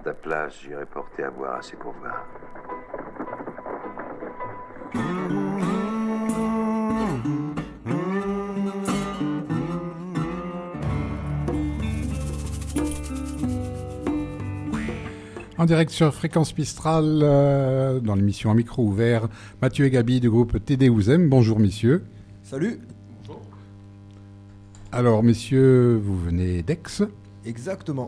ta place, j'irai porter à boire à ces pauvres. En direct sur Fréquence Mistral, dans l'émission à micro ouvert, Mathieu et Gabi du groupe TD Ouzem. Bonjour messieurs. Salut. Bonjour. Alors messieurs, vous venez d'Aix. Exactement.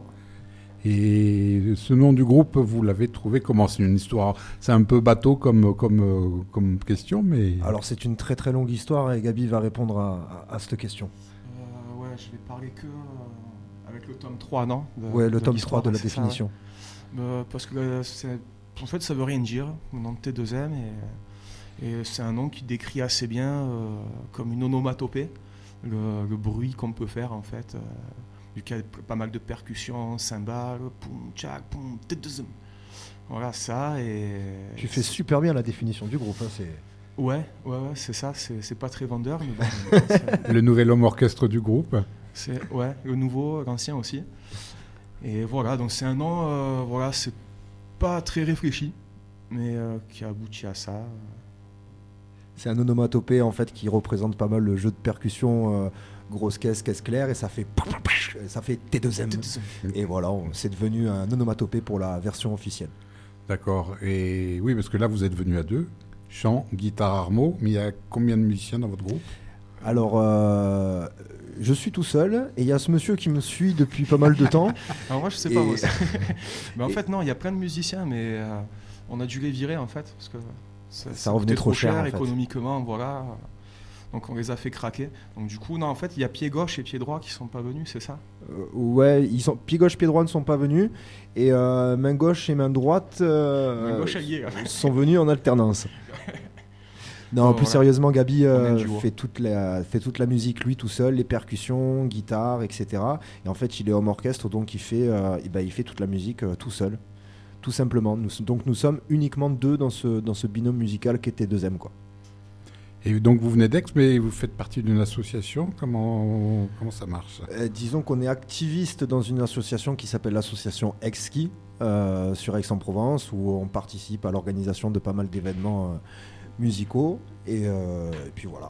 Et ce nom du groupe, vous l'avez trouvé comment? C'est une histoire, c'est un peu bateau comme question, mais... Alors c'est une très très longue histoire et Gabi va répondre à cette question. Ouais, je vais parler avec le tome 3, non Ouais, le tome 3 de la définition. Ça, ouais. Parce que en fait, ça veut rien dire, le nom de T2M, et c'est un nom qui décrit assez bien comme une onomatopée, le bruit qu'on peut faire en fait. Vu qu'il y a pas mal de percussions, cymbales, poum, tchac, poum, T2M. Voilà, ça, et... Tu fais super bien la définition du groupe, hein, c'est... Ouais, c'est ça, c'est pas très vendeur, mais bon, Le nouvel homme orchestre du groupe. Ouais, le nouveau, l'ancien aussi. Et voilà, donc c'est un nom, voilà, c'est pas très réfléchi, mais qui aboutit à ça. C'est un onomatopée en fait qui représente pas mal le jeu de percussion, grosse caisse claire, et ça fait T2M. Et voilà, c'est devenu un onomatopée pour la version officielle. D'accord. Et oui, parce que là vous êtes venus à deux, chant, guitare, harmo, mais il y a combien de musiciens dans votre groupe? Alors, je suis tout seul, et il y a ce monsieur qui me suit depuis pas mal de temps. Alors moi je sais pas, moi, mais en fait non, il y a plein de musiciens, mais on a dû les virer en fait, parce que ça revenait trop cher en fait. Économiquement, voilà. Donc on les a fait craquer. Donc du coup, non, en fait, il y a pied gauche et pied droit qui sont pas venus, c'est ça? Ouais, pied gauche, pied droit ne sont pas venus, et main gauche et main droite main gauche alliée, sont venus en alternance. Non, plus sérieusement, Gabi fait toute la musique lui tout seul, les percussions, guitare, etc. Et en fait, il est homme orchestre, donc il fait toute la musique tout seul, tout simplement. Donc nous sommes uniquement deux dans ce binôme musical qui était T2M, quoi. Et donc vous venez d'Aix, mais vous faites partie d'une association. Comment ça marche? Disons qu'on est activiste dans une association qui s'appelle l'association Aix-Ski, sur Aix-en-Provence, où on participe à l'organisation de pas mal d'événements musicaux, et puis voilà.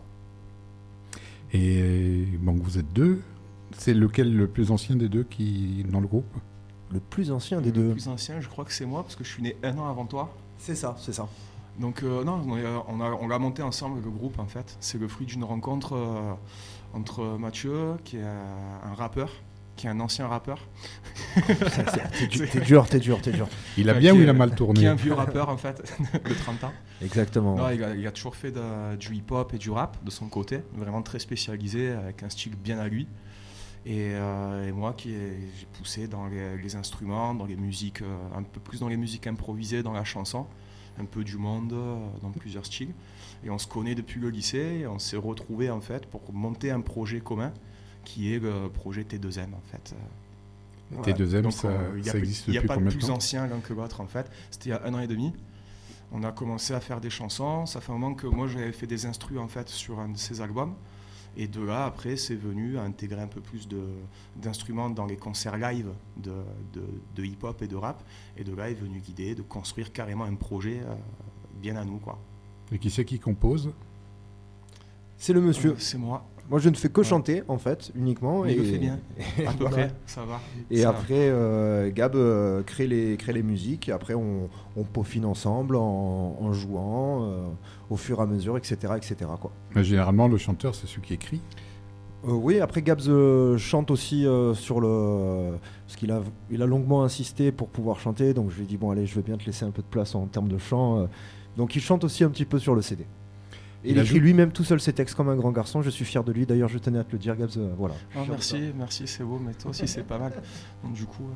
Et donc vous êtes deux. C'est lequel le plus ancien des deux qui est dans le groupe? Le plus ancien des deux? Le plus ancien, je crois que c'est moi, parce que je suis né 1 an avant toi. C'est ça. Donc non, on l'a monté ensemble, le groupe en fait. C'est le fruit d'une rencontre entre Mathieu, qui est un rappeur, qui est un ancien rappeur. T'es dur. Il a bien ou il a mal tourné? Qui est un vieux rappeur en fait, de 30 ans. Exactement. Non, il a toujours fait du hip-hop et du rap de son côté, vraiment très spécialisé, avec un style bien à lui. Et moi j'ai poussé dans les instruments, dans les musiques, un peu plus dans les musiques improvisées, dans la chanson, un peu du monde, dans plusieurs styles. Et on se connaît depuis le lycée, et on s'est retrouvés en fait pour monter un projet commun, qui est le projet T2M en fait. T2M, donc, ça existe depuis combien de temps? Il n'y a pas de plus ancien l'un que l'autre en fait. C'était il y a 1 an et demi. On a commencé à faire des chansons. Ça fait un moment que moi j'avais fait des instrus en fait sur un de ces albums. Et de là, après, c'est venu à intégrer un peu plus d'instruments dans les concerts live de hip-hop et de rap. Et de là est venu l'idée de construire carrément un projet bien à nous, quoi. Et qui c'est qui compose? C'est le monsieur. C'est moi. Moi, je ne fais que chanter, en fait, uniquement. Mais il le fait bien, à peu près, ça va. Et ça après, Gab crée les musiques, et après, on peaufine ensemble en jouant au fur et à mesure, etc. quoi. Mais généralement, le chanteur, c'est celui qui écrit. Oui, après, Gabs chante aussi sur le... Parce qu'il a longuement insisté pour pouvoir chanter, donc je lui ai dit, bon, allez, je veux bien te laisser un peu de place en termes de chant. Donc, il chante aussi un petit peu sur le CD. Et il écrit lui-même tout seul ses textes comme un grand garçon. Je suis fier de lui. D'ailleurs, je tenais à te le dire, Gabs. Voilà. Oh, merci, c'est beau, mais toi aussi, c'est pas mal. Donc, du coup,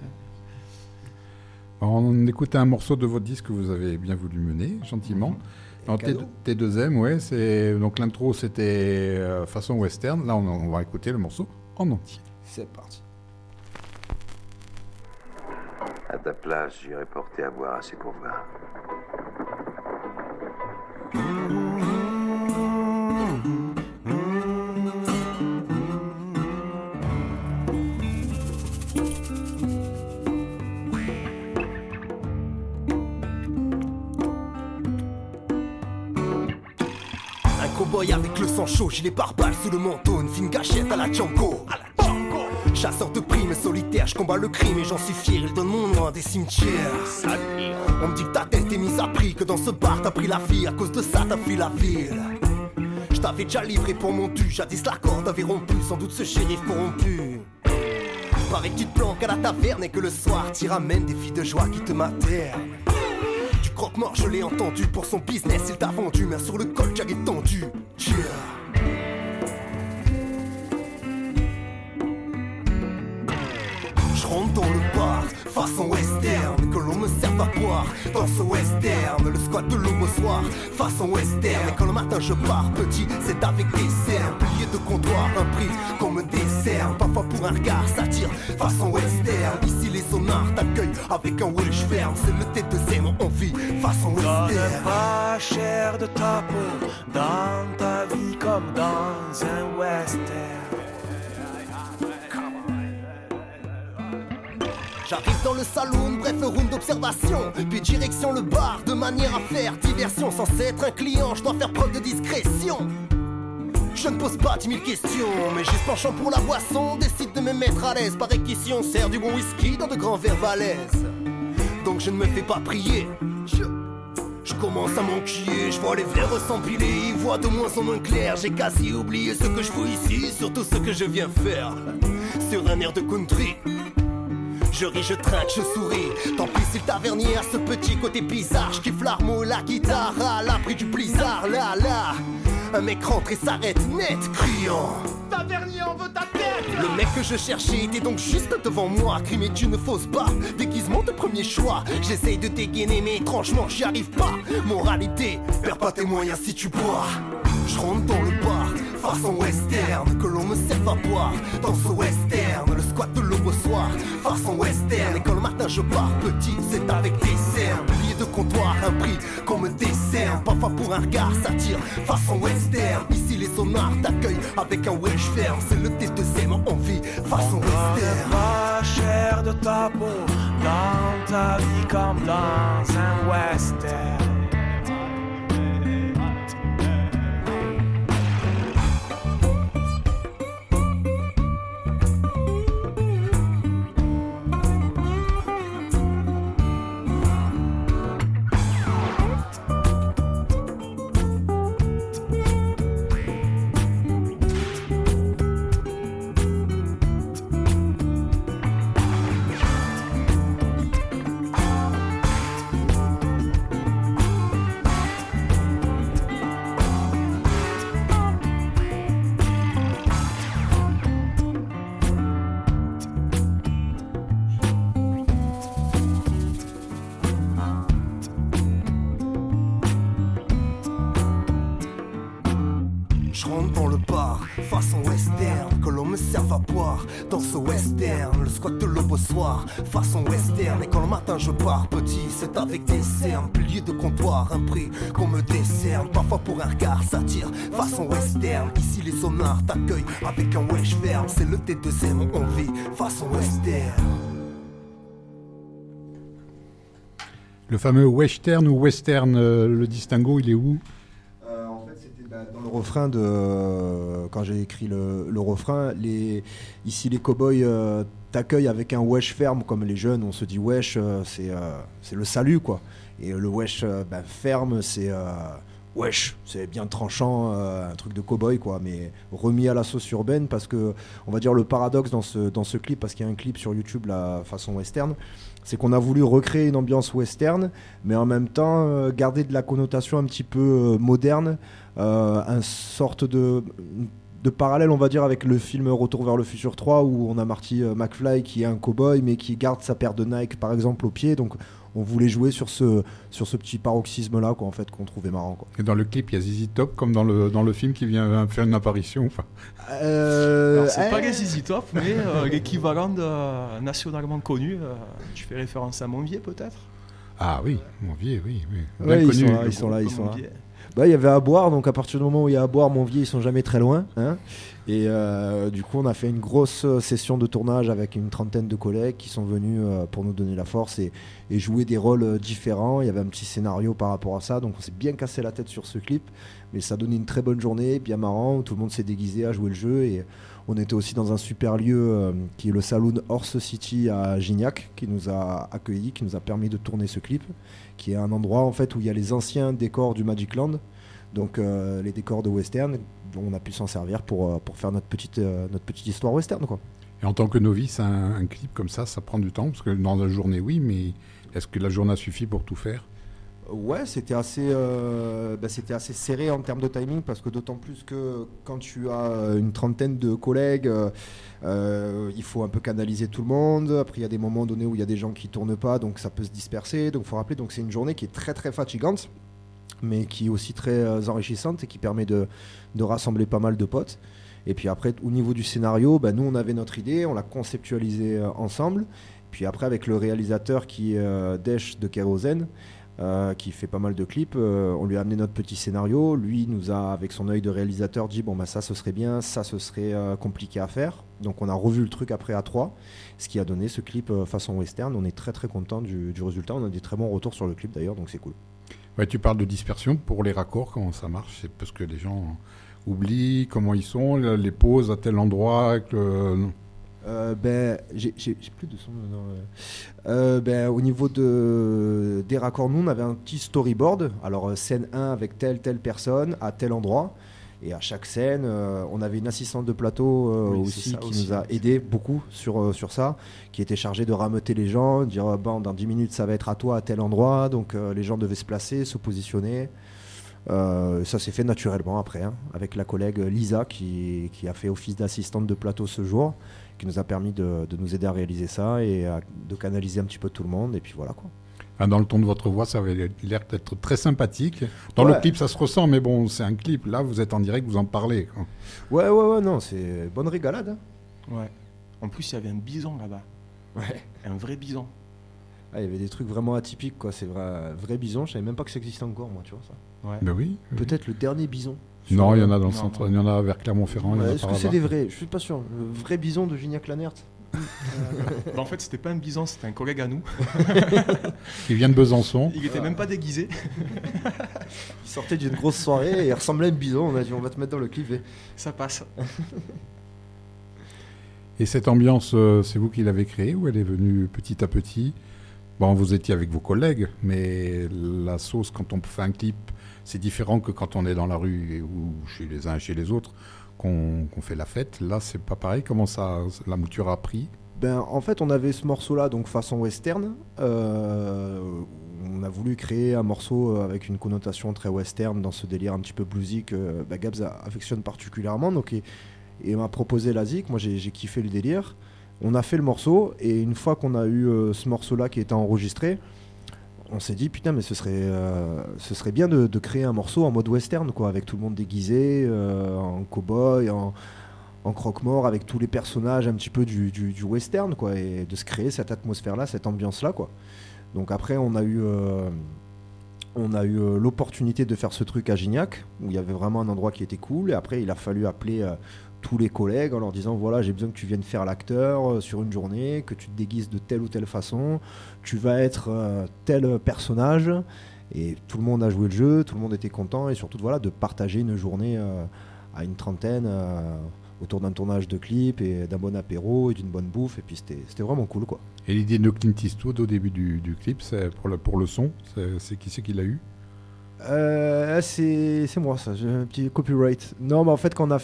on écoutait un morceau de votre disque que vous avez bien voulu mener, gentiment. T2M, ouais, c'est... Donc l'intro, c'était façon western. Là, on va écouter le morceau en entier. C'est parti. À ta place, j'irai porter à boire à ces pauvres. Cowboy avec le sang chaud, gilet pare-balles sous le manteau, une fine gâchette à la Django. Chasseur de primes solitaire, je combats le crime et j'en suis fier, il donne mon nom à des cimetières. On me dit que ta tête est mise à prix, que dans ce bar t'as pris la vie, à cause de ça t'as fui la ville. Je t'avais déjà livré pour mon dû, jadis la corde avait rompu, sans doute ce shérif corrompu. Pareil que tu te planques à la taverne et que le soir t'y ramènes des filles de joie qui te maternent. Du croque-mort je l'ai entendu, pour son business il t'a vendu, main sur le col, jag est tendu. Je rentre dans le bar, façon western, que l'on me serve à boire dans ce western, le squat de l'aube au soir, façon western. Et quand le matin je pars petit, c'est avec des cerfs, piliers de comptoir, un prix qu'on me dessert, parfois pour un regard satire, façon western. Ici les sonars t'accueillent avec un welsh ferme, c'est le T2M en vie, façon western. Donne pas cher de ta peau, dans ta vie comme dans un western. J'arrive dans le saloon, bref round d'observation, puis direction le bar, de manière à faire diversion. Censé être un client, je dois faire preuve de discrétion. Je ne pose pas 10 000 questions, mais juste penchant pour la boisson, décide de me mettre à l'aise. Paraît qu'ici on sert du bon whisky dans de grands verres valaises. Donc je ne me fais pas prier. Je commence à m'enquiller, je vois les verres s'empiler, ils voient de moins en moins clair. J'ai quasi oublié ce que je fous ici, surtout ce que je viens faire. Sur un air de country, je ris, je trinque, je souris. Tant pis si le tavernier a ce petit côté bizarre. Je kiffe l'arme, la guitare, à l'abri du blizzard. Là, un mec rentre et s'arrête net, criant: tavernier, on veut ta tête. Le mec que je cherchais était donc juste devant moi. Crime est une fausse barre, déguisement de premier choix. J'essaye de dégainer mais étrangement j'y arrive pas. Moralité, perds pas tes moyens si tu bois. Je rentre dans le bar, façon western, que l'on me serve à boire dans ce western, le squat de l'aube au soir, façon western. Et quand le matin je pars petit, c'est avec des cerfs, piliers de comptoir, un prix qu'on me décerne, parfois pour un regard satire, façon western. Ici les sonars t'accueillent avec un welsh ferme, c'est le T2M en vie, façon western. Pas cher de ta peau, dans ta vie comme dans un western. Je rentre dans le bar, façon western, que l'on me serve à boire dans ce western, le squat de l'aube au soir, façon western. Et quand le matin je pars petit, c'est avec des cernes, piliers de comptoir, un prix qu'on me décerne, parfois pour un regard satire, façon western. Ici les sonars t'accueillent avec un wesh ferme, c'est le T2M en vie, façon western. Le fameux western ou western, le distinguo, il est où? Dans le refrain quand j'ai écrit le refrain, ici les cow-boys t'accueillent avec un wesh ferme, comme les jeunes, on se dit wesh, c'est le salut quoi. Et le wesh ferme, c'est wesh, c'est bien tranchant, un truc de cow-boy quoi, mais remis à la sauce urbaine, parce que on va dire le paradoxe dans ce clip, parce qu'il y a un clip sur YouTube la façon western, c'est qu'on a voulu recréer une ambiance western, mais en même temps garder de la connotation un petit peu moderne, un sorte de parallèle, on va dire, avec le film Retour vers le futur 3, où on a Marty McFly qui est un cow-boy, mais qui garde sa paire de Nike, par exemple, au pied. Donc, on voulait jouer sur ce petit paroxysme-là, quoi, en fait, qu'on trouvait marrant, quoi. Et dans le clip, il y a ZZ Top, comme dans le film qui vient faire une apparition. Enfin. Alors, c'est pas les ZZ Top, mais l'équivalent nationalement connu. Tu fais référence à Monvier, peut-être? Ah oui, Monvier, oui. Ouais, ils sont là. Bah, il y avait à boire, donc à partir du moment où il y a à boire, Monvier, ils sont jamais très loin. Hein. Et du coup, on a fait une grosse session de tournage avec une trentaine de collègues qui sont venus pour nous donner la force et jouer des rôles différents. Il y avait un petit scénario par rapport à ça, donc on s'est bien cassé la tête sur ce clip. Mais ça a donné une très bonne journée, bien marrant, où tout le monde s'est déguisé à jouer le jeu. Et on était aussi dans un super lieu qui est le Saloon Horse City à Gignac, qui nous a accueillis, qui nous a permis de tourner ce clip, qui est un endroit en fait où il y a les anciens décors du Magic Land. Donc les décors de western, dont on a pu s'en servir pour faire notre petite histoire western, quoi. Et en tant que novice, un clip comme ça prend du temps, parce que dans la journée, oui, mais est-ce que la journée suffit pour tout faire ? Ouais, c'était assez serré en termes de timing, parce que d'autant plus que quand tu as une trentaine de collègues, il faut un peu canaliser tout le monde. Après, il y a des moments donnés où il y a des gens qui tournent pas, donc ça peut se disperser. Donc, faut rappeler, donc c'est une journée qui est très très fatigante, mais qui est aussi très enrichissante et qui permet de rassembler pas mal de potes. Et puis après, au niveau du scénario, nous on avait notre idée, on l'a conceptualisé ensemble. Puis après, avec le réalisateur qui est Desch de Kérosène, qui fait pas mal de clips, on lui a amené notre petit scénario. Lui nous a, avec son œil de réalisateur, dit ça ce serait bien, ça ce serait compliqué à faire. Donc on a revu le truc après à 3, ce qui a donné ce clip façon western. On est très très content du résultat, on a des très bons retours sur le clip d'ailleurs, donc c'est cool. Ouais, tu parles de dispersion pour les raccords, comment ça marche ? C'est parce que les gens oublient comment ils sont, les pauses à tel endroit avec le... j'ai plus de son. Au niveau des raccords, nous on avait un petit storyboard. Alors scène 1 avec telle personne à tel endroit. Et à chaque scène, on avait une assistante de plateau aussi qui nous a aidé beaucoup sur ça, qui était chargée de rameuter les gens, dire dans 10 minutes ça va être à toi à tel endroit. Donc les gens devaient se placer, se positionner. Ça s'est fait naturellement après, avec la collègue Lisa qui a fait office d'assistante de plateau ce jour, qui nous a permis de nous aider à réaliser ça et de canaliser un petit peu tout le monde. Et puis voilà quoi. Dans le ton de votre voix, ça avait l'air d'être très sympathique. Dans le clip, ça se ressent, mais bon, c'est un clip. Là, vous êtes en direct, vous en parlez, quoi. Ouais, non, c'est bonne régalade. Ouais. En plus, il y avait un bison là-bas. Ouais. Un vrai bison. Il y avait des trucs vraiment atypiques, quoi. C'est vrai bison. Je savais même pas que ça existait encore, moi, tu vois ça. Ouais. Ben oui. Peut-être le dernier bison. Non, il y en a dans le centre. Il y en a vers Clermont-Ferrand. Est-ce que c'est des vrais ? Je suis pas sûr. Le vrai bison de Gignac-Lanert. En fait, c'était pas un bison, c'était un collègue à nous. Il vient de Besançon. Il était même pas déguisé. Il sortait d'une grosse soirée et il ressemblait à un bison. On a dit on va te mettre dans le clip et ça passe. Et cette ambiance, c'est vous qui l'avez créée ou elle est venue petit à petit ? Bon, vous étiez avec vos collègues, mais la sauce, quand on fait un clip, c'est différent que quand on est dans la rue ou chez les uns et chez les autres, qu'on fait la fête. Là, c'est pas pareil. Comment ça, la mouture a pris ? En fait, on avait ce morceau-là, donc façon western. On a voulu créer un morceau avec une connotation très western, dans ce délire un petit peu bluesy que Gabs affectionne particulièrement. Donc, et m'a proposé la zik. Moi, j'ai kiffé le délire. On a fait le morceau, et une fois qu'on a eu ce morceau-là qui était enregistré, on s'est dit putain, mais ce serait bien de créer un morceau en mode western, quoi, avec tout le monde déguisé en cow-boy, en croque-mort, avec tous les personnages un petit peu du western, quoi, et de se créer cette atmosphère-là, cette ambiance-là, quoi. Donc après, on a eu l'opportunité de faire ce truc à Gignac, où il y avait vraiment un endroit qui était cool, et après il a fallu appeler tous les collègues en leur disant voilà, j'ai besoin que tu viennes faire l'acteur sur une journée, que tu te déguises de telle ou telle façon, tu vas être tel personnage, et tout le monde a joué le jeu, tout le monde était content, et surtout de partager une journée à une trentaine autour d'un tournage de clip et d'un bon apéro et d'une bonne bouffe, et puis c'était vraiment cool, quoi. Et l'idée de Clint Eastwood au début du clip, c'est pour le son, c'est qui l'a eu ? C'est moi, ça, j'ai un petit copyright. Non, mais en fait, quand on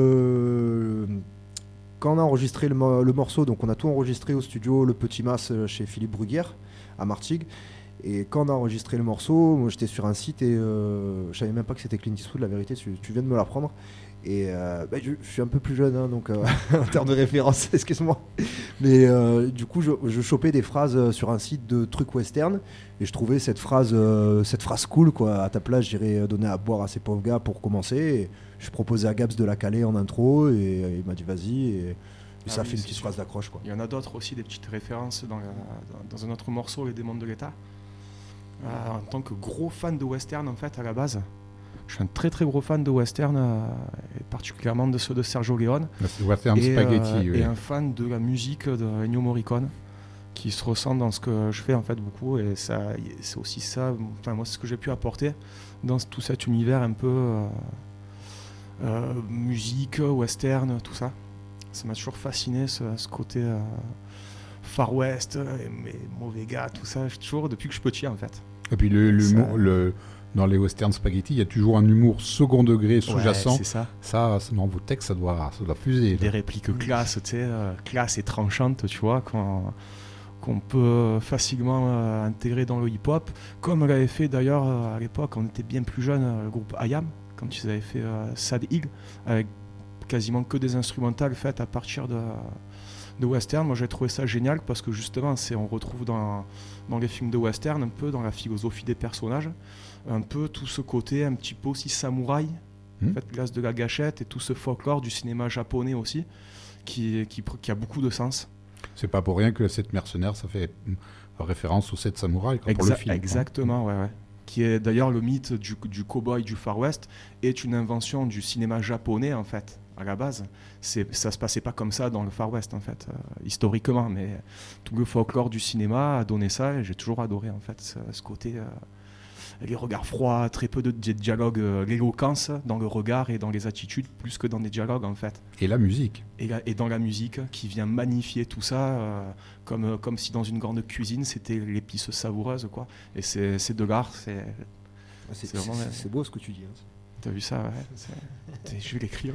a enregistré le morceau, donc on a tout enregistré au studio Le Petit Mas chez Philippe Bruguière à Martigues. Et quand on a enregistré le morceau, moi j'étais sur un site et je savais même pas que c'était Clint Eastwood, la vérité, tu viens de me l'apprendre. Et je suis un peu plus jeune, donc en termes de référence, excuse-moi. Mais du coup, je chopais des phrases sur un site de trucs western et je trouvais cette phrase cool, quoi. À ta place, j'irais donner à boire à ces pauvres gars pour commencer. Et je proposais à Gabs de la caler en intro et il m'a dit vas-y. Et ça fait une petite phrase d'accroche, quoi. Il y en a d'autres aussi, des petites références dans un autre morceau, Les Démons de l'État. En tant que gros fan de western, en fait, à la base, Je suis un très très gros fan de western, et particulièrement de ceux de Sergio Leone. C'est western spaghetti. Et un fan de la musique de Ennio Morricone, qui se ressent dans ce que je fais en fait beaucoup. Et ça, c'est aussi ça, moi c'est ce que j'ai pu apporter dans tout cet univers un peu musique, western, tout ça. Ça m'a toujours fasciné ce côté Far West, mais mauvais gars, tout ça, toujours depuis que je suis petit en fait. Et puis dans les western spaghetti, il y a toujours un humour second degré sous-jacent. Ouais, c'est ça. Ça, dans vos textes, ça doit fuser. Des répliques classe, tu sais, classe et tranchantes, tu vois, qu'on peut facilement intégrer dans le hip-hop, comme l'avait fait d'ailleurs à l'époque, on était bien plus jeune, le groupe IAM, quand ils avaient fait Sad Hill, avec quasiment que des instrumentales faites à partir de western. Moi j'ai trouvé ça génial parce que justement on retrouve dans les films de western un peu dans la philosophie des personnages, un peu tout ce côté un petit peu aussi samouraï, en fait, l'as de la gâchette et tout ce folklore du cinéma japonais aussi qui a beaucoup de sens. C'est pas pour rien que les 7 mercenaires, ça fait référence aux 7 samouraïs pour le film. Exactement, ouais. Qui est d'ailleurs le mythe du cow-boy du Far West, est une invention du cinéma japonais en fait. À la base, ça se passait pas comme ça dans le Far West en fait, historiquement, mais tout le folklore du cinéma a donné ça et j'ai toujours adoré en fait ce côté, les regards froids, très peu de dialogue, l'éloquence dans le regard et dans les attitudes plus que dans des dialogues en fait. Et la musique. Et dans la musique qui vient magnifier tout ça, comme si dans une grande cuisine c'était l'épice savoureuse quoi. Et c'est de l'art, c'est beau ce que tu dis. Hein. T'as vu ça, ouais. Je vais l'écrire.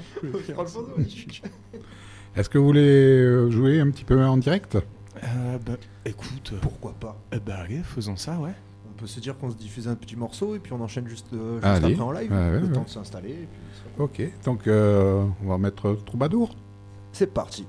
Est-ce que vous voulez jouer un petit peu en direct ? Écoute... Pourquoi pas ? Allez, faisons ça, ouais. On peut se dire qu'on se diffuse un petit morceau et puis on enchaîne juste après en live, le temps de s'installer. Et puis... Ok, donc on va mettre Troubadour. C'est parti.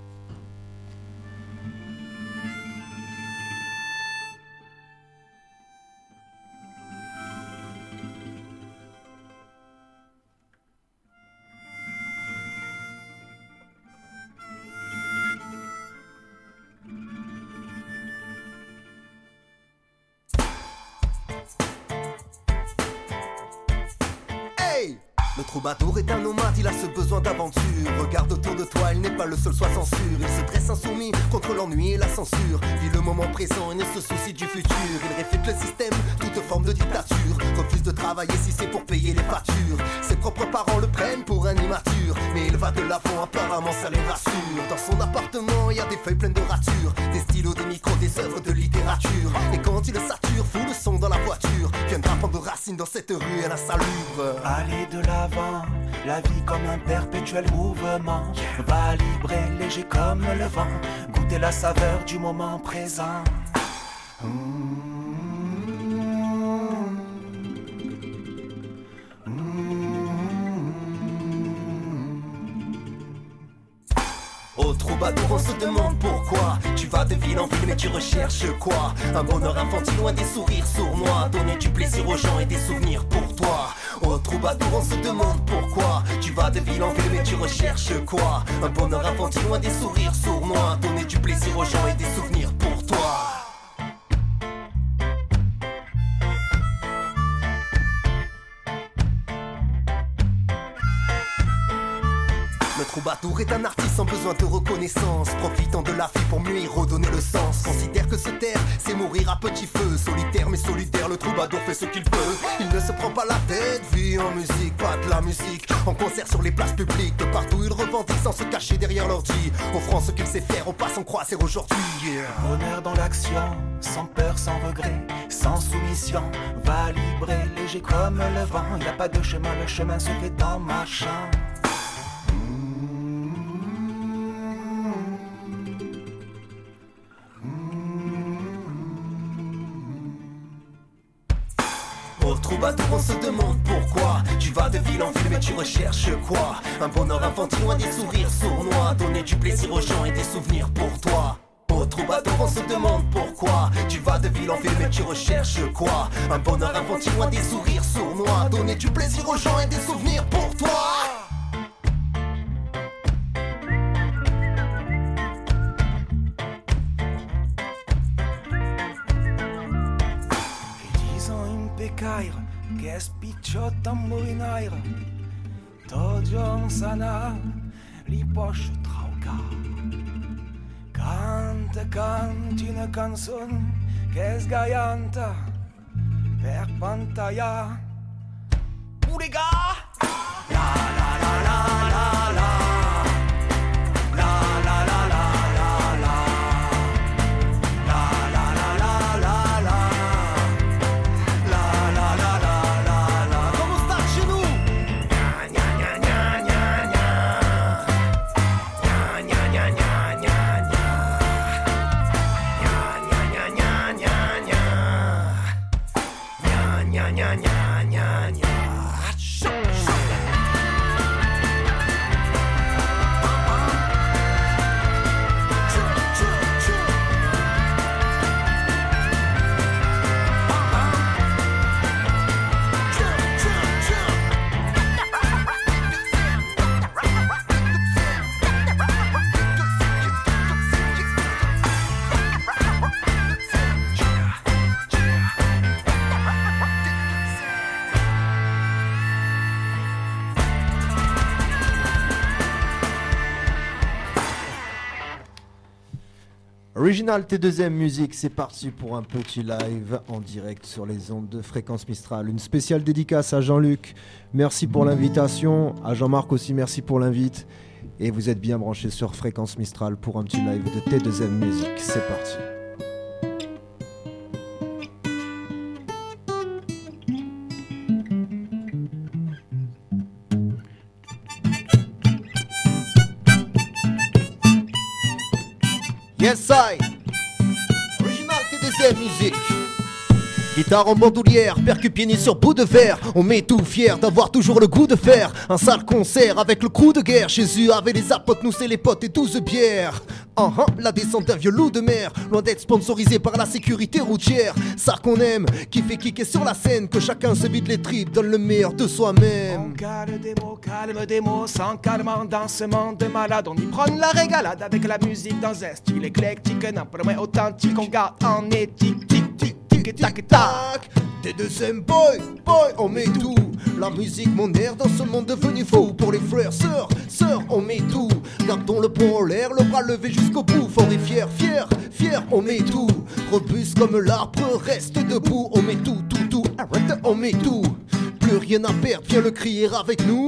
Le troubadour est un nomade, il a ce besoin d'aventure. Regarde autour de toi, il n'est pas le seul, sois censure. Il se dresse insoumis contre l'ennui et la censure. Vit le moment présent et ne se soucie du futur. Il réfute le système, toute forme de dictature. Refuse de travailler si c'est pour payer les factures. Ses propres parents le prennent pour un immature, mais il va de l'avant, apparemment ça les rassure. Dans son appartement, il y a des feuilles pleines de ratures, des stylos, des micros, des œuvres de littérature. Et quand il sature, fout le son dans la voiture. Viendra prendre racine dans cette rue, elle a salubre. Aller de l'avant, la vie comme un perpétuel mouvement. Va libre et léger comme le vent, goûter la saveur du moment présent. Au troubadour on se demande pourquoi tu vas de ville en ville mais tu recherches quoi? Un bonheur infantile loin des sourires sournois, donner du plaisir aux gens et des souvenirs pour toi. Au troubadour on se demande pourquoi tu vas de ville en ville mais tu recherches quoi? Un bonheur infantile loin des sourires sournois, donner du plaisir aux gens et des souvenirs pour toi. Le troubadour est un artiste sans besoin de reconnaissance, profitant de la vie pour mieux y redonner le sens. Considère que se taire, c'est mourir à petit feu. Solitaire mais solidaire, le troubadour fait ce qu'il peut. Il ne se prend pas la tête, vit en musique, pas de la musique. En concert sur les places publiques, de partout il revendique sans se cacher derrière l'ordi. Offrant ce qu'il sait faire, au pas sans croiser aujourd'hui. Bonheur dans l'action, sans peur, sans regret, sans soumission. Va libre et léger comme le vent. Y a pas de chemin, le chemin se fait en marchant. Au troubadour on se demande pourquoi tu vas de ville en ville mais tu recherches quoi? Un bonheur infantile loin des sourires sournois, donner du plaisir aux gens et des souvenirs pour toi. Au troubadour on se demande pourquoi tu vas de ville en ville mais tu recherches quoi? Un bonheur infantile loin des sourires sournois, donner du plaisir aux gens et des souvenirs pour toi. che spiccio tamburinaire, togion sana, li poche trauca. Canti une canzone che sgaianta per pantalla. Uliga! La la la la la la. Original T2M Music, c'est parti pour un petit live en direct sur les ondes de Fréquence Mistral. Une spéciale dédicace à Jean-Luc, merci pour l'invitation, à Jean-Marc aussi, merci pour l'invite. Et vous êtes bien branchés sur Fréquence Mistral pour un petit live de T2M Music, c'est parti. Yes I, Original T2M Music. Guitare en bandoulière, percu pieds sur bout de verre. On met tout fier d'avoir toujours le goût de faire un sale concert avec le crew de guerre. Jésus avait les apotes, nous c'est les potes et 12 bières. La descente d'un vieux loup de mer, loin d'être sponsorisé par la sécurité routière. Ça qu'on aime, qui fait kicker sur la scène, que chacun se vide les tripes, donne le meilleur de soi-même. On calme des mots, sans calmant dans ce monde de malade. On y prend la régalade avec la musique dans un style éclectique, un peu moins authentique. On garde en éthique, tic tic tic et tac tac. T2M boy, on met tout. La musique, mon air dans ce monde devenu fou. Pour les frères, sœurs, on met tout. Gardons le poing en l'air, le bras levé jusqu'au bout. Fort et fier, on met tout. Robuste comme l'arbre, reste debout. On met tout, arrête, on met tout. Plus rien à perdre, viens le crier avec nous.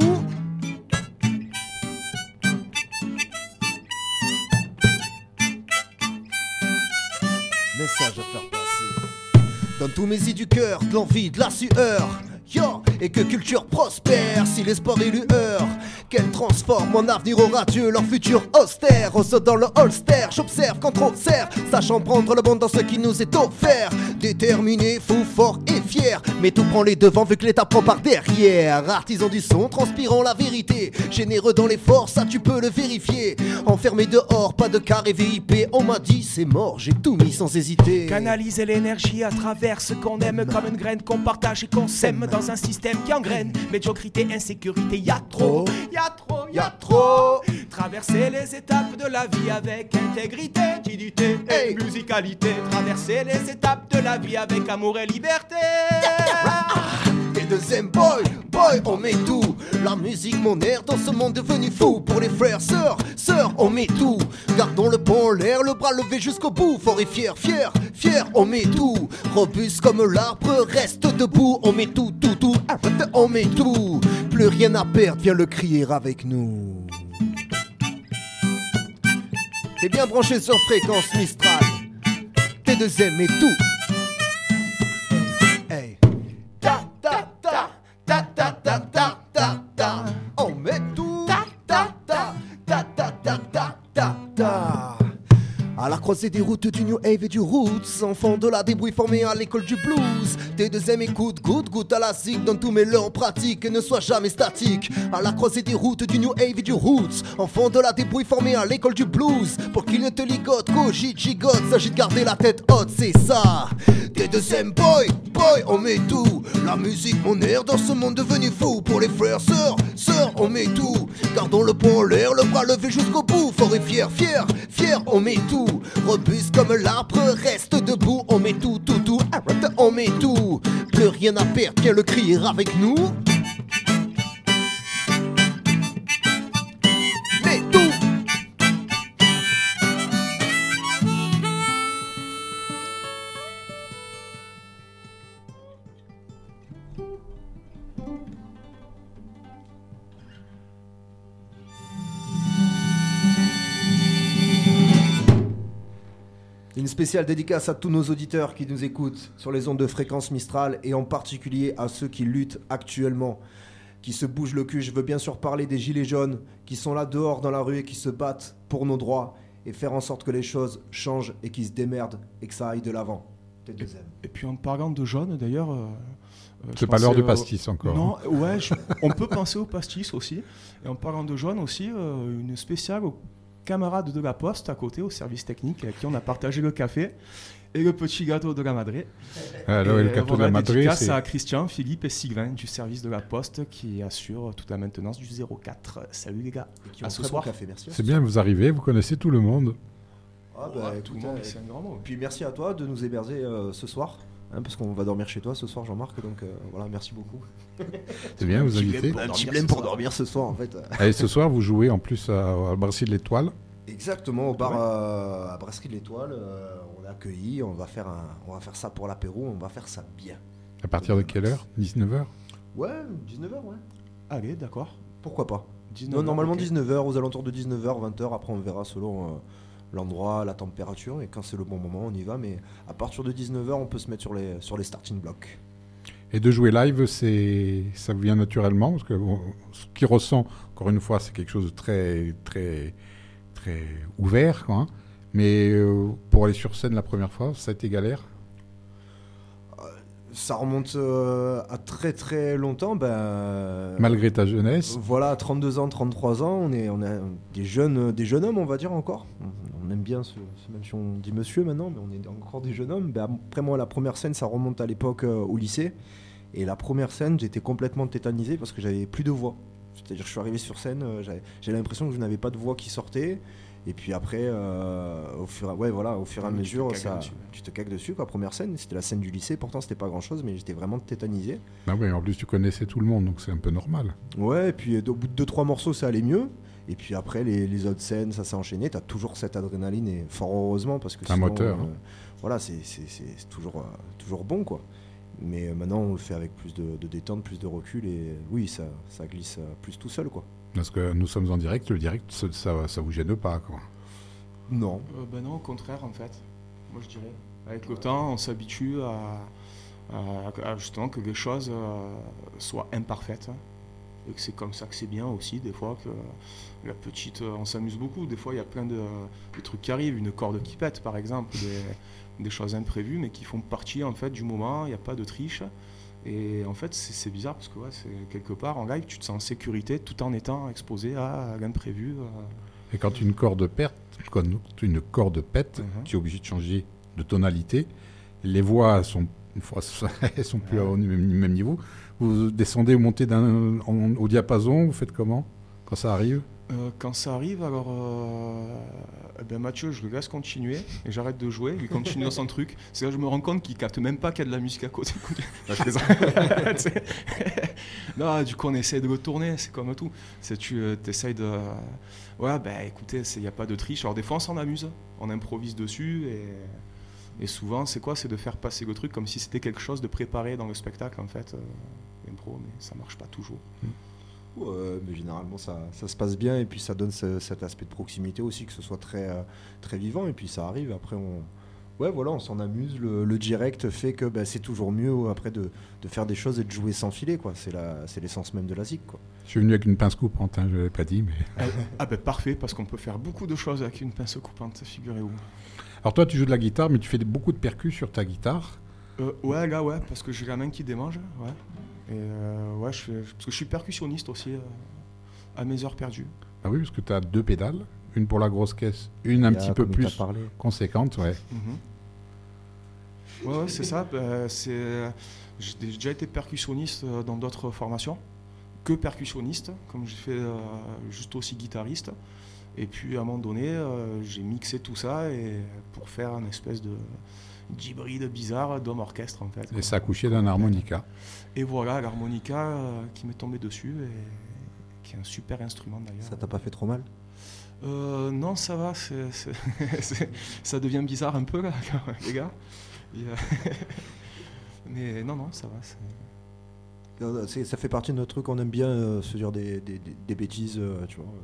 Message à faire passer. Dans tous mes idées du cœur, de l'envie, de la sueur. Yo, et que culture prospère, si l'espoir est lueur, qu'elle transforme mon avenir au radieux, leur futur austère. Au saut dans le holster, j'observe quand trop sert, sachant prendre le bon dans ce qui nous est offert. Déterminé, fou, fort et fier, mais tout prend les devants vu que l'état prend par derrière. Artisan du son, transpirant la vérité, généreux dans l'effort, ça tu peux le vérifier. Enfermé dehors, pas de carré VIP, on m'a dit c'est mort, j'ai tout mis sans hésiter. Canaliser l'énergie à travers ce qu'on aime, comme une graine qu'on partage et qu'on sème dans un système qui engraine. Médiocrité, insécurité, y'a trop. Traverser les étapes de la vie avec intégrité, dignité et musicalité. Traverser les étapes de la vie avec amour et liberté. T2M boy, on met tout. La musique, mon air dans ce monde devenu fou. Pour les frères, sœurs, on met tout. Gardons le pont en l'air, le bras levé jusqu'au bout. Fort et fier, on met tout. Robuste comme l'arbre, reste debout. On met tout, arrête, on met tout. Plus rien à perdre, viens le crier avec nous. T'es bien branché sur Fréquence Mistral. T2M et tout. Hey. On met tout. À la croisée des routes du New Wave et du Roots, enfant de la débrouille formé à l'école du blues. T2M écoute, goûte à la zig, donne tous mes leurs en pratique et ne sois jamais statique. À la croisée des routes du New Wave et du Roots, enfant de la débrouille formé à l'école du blues. Pour qu'il ne te ligote, cogite, gigote, s'agit de garder la tête haute, c'est ça. T2M boy, on met tout. La musique, mon air dans ce monde devenu fou. Pour les frères, sœurs, on met tout. Gardons le poing en l'air, le bras levé jusqu'au bout. Fort et fier, on met tout. Robuste comme l'arbre, reste debout. On met tout, Arrête, on met tout, plus rien à perdre, viens le crier avec nous. Mets tout. Une spéciale dédicace à tous nos auditeurs qui nous écoutent sur les ondes de fréquence Mistral et en particulier à ceux qui luttent actuellement, qui se bougent le cul. Je veux bien sûr parler des gilets jaunes qui sont là dehors dans la rue et qui se battent pour nos droits et faire en sorte que les choses changent et qu'ils se démerdent et que ça aille de l'avant. Et puis en parlant de jaunes d'ailleurs... c'est pas l'heure du pastis encore. Non, ouais, on peut penser au pastis aussi. Et en parlant de jaunes aussi, une spéciale aux camarades de la Poste à côté, au service technique, avec qui on a partagé le café et le petit gâteau de la Madré. Le gâteau de la Madré, dédicace à Christian, Philippe et Sylvain du service de la Poste qui assurent toute la maintenance du 04. Salut les gars, à ce soir. Café, merci. C'est bien, vous arrivez, vous connaissez tout le monde. Ah bah, tout le monde, c'est un grand mot. Puis merci à toi de nous héberger ce soir. Parce qu'on va dormir chez toi ce soir, Jean-Marc, donc voilà, merci beaucoup. C'est bien, vous invitez. Un petit blême pour dormir ce soir, en fait. Et ce soir, vous jouez en plus à Brasserie de l'Étoile. Exactement, au bar à Brasserie de l'Étoile. On est accueillis, on va faire ça pour l'apéro, on va faire ça bien. À partir de quelle heure ? 19h ? Ouais, 19h, ouais. Allez, d'accord. Pourquoi pas 19h, non, normalement okay. 19h, aux alentours de 19h, 20h, après on verra selon... l'endroit, la température, et quand c'est le bon moment, on y va. Mais à partir de 19h, on peut se mettre sur les starting blocks. Et de jouer live, ça vient naturellement, parce que ce qui ressent, encore une fois, c'est quelque chose de très, très, très ouvert, quoi, hein. Mais pour aller sur scène la première fois, ça a été galère. Ça remonte à très très longtemps. Malgré ta jeunesse. Voilà, 32 ans, 33 ans, on est des jeunes hommes, on va dire encore. On aime bien, même si on dit monsieur maintenant, mais on est encore des jeunes hommes. Après moi, la première scène, ça remonte à l'époque au lycée. Et la première scène, j'étais complètement tétanisé parce que j'avais plus de voix. C'est-à-dire que je suis arrivé sur scène, j'ai l'impression que je n'avais pas de voix qui sortait. Et puis après, au fur et à mesure, tu te cagues dessus. La première scène, c'était la scène du lycée. Pourtant, c'était pas grand-chose, mais j'étais vraiment tétanisé. Bah oui, en plus, tu connaissais tout le monde, donc c'est un peu normal. Ouais, et puis au bout de 2-3 morceaux, ça allait mieux. Et puis après, les autres scènes, ça s'est enchaîné. T'as toujours cette adrénaline, et fort heureusement, parce que c'est un moteur. Voilà, c'est toujours bon, quoi. Mais maintenant, on le fait avec plus de détente, plus de recul. Et oui, ça glisse plus tout seul, quoi. Parce que nous sommes en direct, le direct, ça vous gêne pas, quoi. Non. Non, au contraire, en fait. Moi, je dirais. Avec le temps, on s'habitue à justement que les choses soient imparfaites. Et que c'est comme ça que c'est bien aussi, des fois, que la petite... on s'amuse beaucoup. Des fois, il y a plein de trucs qui arrivent. Une corde qui pète, par exemple. Des choses imprévues, mais qui font partie, en fait, du moment. Il n'y a pas de triche. Et en fait, c'est bizarre parce que c'est quelque part en live, tu te sens en sécurité tout en étant exposé à l'imprévu. Et quand une corde pète, tu es obligé de changer de tonalité. Les voix sont plus au même niveau. Vous descendez ou montez au diapason, vous faites comment quand ça arrive ? Quand ça arrive, alors Mathieu, je le laisse continuer et j'arrête de jouer, il continue dans son truc. C'est là que je me rends compte qu'il capte même pas qu'il y a de la musique à côté. Non, je plaisante. Non, du coup, on essaie de le tourner, c'est comme tout. Tu essayes de... Ouais, écoutez, il n'y a pas de triche. Alors des fois, on s'en amuse, on improvise dessus et souvent, c'est de faire passer le truc comme si c'était quelque chose de préparé dans le spectacle, en fait. L'impro, mais ça marche pas toujours. Ouais, mais généralement ça se passe bien et puis ça donne cet aspect de proximité aussi, que ce soit très, très vivant, et puis ça arrive, après on s'en amuse, le direct fait que c'est toujours mieux après de faire des choses et de jouer sans filet, quoi. C'est l'essence même de la zik, quoi. Je suis venu avec une pince coupante, je ne l'avais pas dit, mais... Parfait, parce qu'on peut faire beaucoup de choses avec une pince coupante, figurez-vous. Alors toi tu joues de la guitare, mais tu fais beaucoup de percus sur ta guitare. Ouais, parce que j'ai la main qui démange, ouais. Et parce que je suis percussionniste aussi à mes heures perdues. Ah oui, parce que tu as 2 pédales, une pour la grosse caisse, une un petit peu plus conséquente, ouais. Mm-hmm. Ouais, c'est ça. J'ai déjà été percussionniste dans d'autres formations, que percussionniste, comme j'ai fait juste aussi guitariste. Et puis à un moment donné, j'ai mixé tout ça pour faire une espèce d'hybride bizarre d'homme-orchestre en fait. Et ça a accouché d'un harmonica. Et voilà, l'harmonica qui m'est tombé dessus, et qui est un super instrument d'ailleurs. Ça t'a pas fait trop mal? Non, ça va, ça devient bizarre un peu là, les gars. Mais non, ça va. Ça fait partie de notre truc, on aime bien se dire des bêtises, tu vois.